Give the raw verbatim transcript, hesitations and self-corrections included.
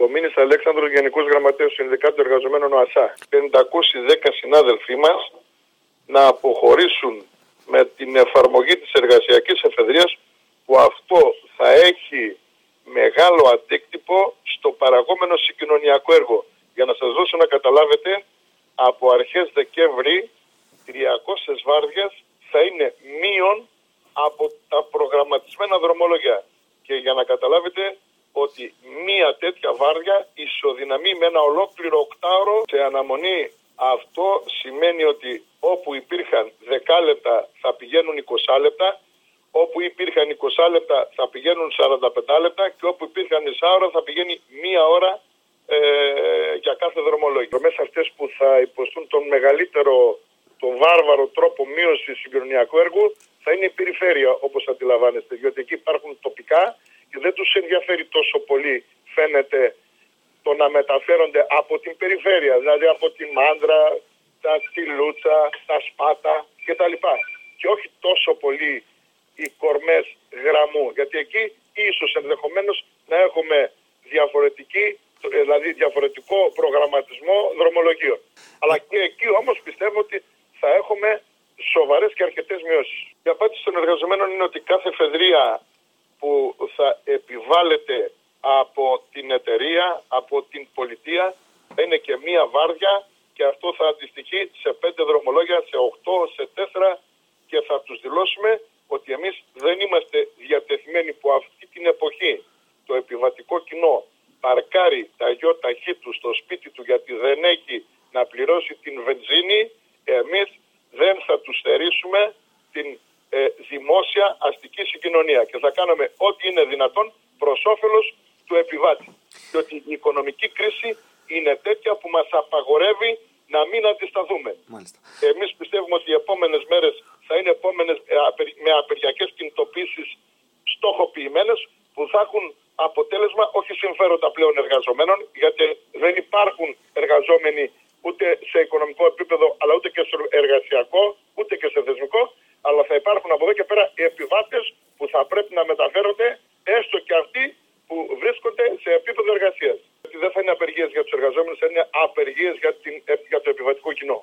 Ο Μήνης Αλέξανδρος, Γενικός Γραμματέας του Συνδικάτου Εργαζομένων ΟΑΣΑ. πεντακόσιοι δέκα συνάδελφοί μας να αποχωρήσουν με την εφαρμογή της εργασιακής εφεδρείας, που αυτό θα έχει μεγάλο αντίκτυπο στο παραγόμενο συγκοινωνιακό έργο. Για να σας δώσω να καταλάβετε, από αρχές Δεκέμβρη τριακόσιες βάρδιες θα είναι μείον από τα προγραμματισμένα δρομολόγια. Και για να καταλάβετε ότι μία τέτοια βάρδια ισοδυναμεί με ένα ολόκληρο οκτάωρο σε αναμονή. Αυτό σημαίνει ότι όπου υπήρχαν δέκα λεπτά θα πηγαίνουν είκοσι λεπτά, όπου υπήρχαν είκοσι λεπτά θα πηγαίνουν σαράντα πέντε λεπτά και όπου υπήρχαν είκοσι ώρα θα πηγαίνει μία ώρα ε, για κάθε δρομολόγιο. Μέσα αυτές που θα υποστούν τον μεγαλύτερο, τον βάρβαρο τρόπο μείωσης συγκοινωνιακού έργου θα είναι η περιφέρεια, όπως αντιλαμβάνεστε, διότι εκεί υπάρχουν τοπικά και δεν τους ενδιαφέρει τόσο πολύ, φαίνεται, το να μεταφέρονται από την περιφέρεια, δηλαδή από τη Μάντρα, τα Στυλούτσα, τα Σπάτα κτλ. Και όχι τόσο πολύ οι κορμές γραμμού, γιατί εκεί ίσως ενδεχομένως να έχουμε διαφορετική, δηλαδή διαφορετικό προγραμματισμό δρομολογίων. Αλλά και εκεί όμως πιστεύω ότι θα έχουμε σοβαρές και αρκετές μειώσεις. Η απάντηση των εργαζομένων είναι ότι κάθε εφεδρεία που θα επιβάλλεται από την εταιρεία, από την πολιτεία, θα είναι και μία βάρδια και αυτό θα αντιστοιχεί σε πέντε δρομολόγια, σε οκτώ, σε τέσσερα και θα τους δηλώσουμε ότι εμείς δεν είμαστε διατεθειμένοι που αυτή την εποχή το επιβατικό κοινό παρκάρει τα γιοταχή του στο σπίτι του γιατί δεν έχει να πληρώσει την βενζίνη, εμείς δεν θα τους στερήσουμε την ε, δημόσια αστική συγκοινωνία και θα κάνουμε ό,τι είναι δυνατόν προς όφελος του επιβάτη. Διότι η οικονομική κρίση είναι τέτοια που μας απαγορεύει να μην αντισταθούμε. Μάλιστα. Εμείς πιστεύουμε ότι οι επόμενες μέρες θα είναι επόμενες με απεργιακές κινητοποίησεις στοχοποιημένες που θα έχουν αποτέλεσμα όχι συμφέροντα πλέον εργαζομένων, γιατί δεν υπάρχουν εργαζόμενοι ούτε σε οικονομικό επίπεδο, αλλά ούτε και σε εργασιακό, ούτε και σε θεσμικό, αλλά θα υπάρχουν από εδώ και πέρα οι επιβάτες που θα πρέπει να μεταφέρονται, έστω και αυτοί που βρίσκονται σε επίπεδο εργασίας. Δεν θα είναι απεργίες για τους εργαζόμενους, θα είναι απεργίες για, την, για το επιβατικό κοινό.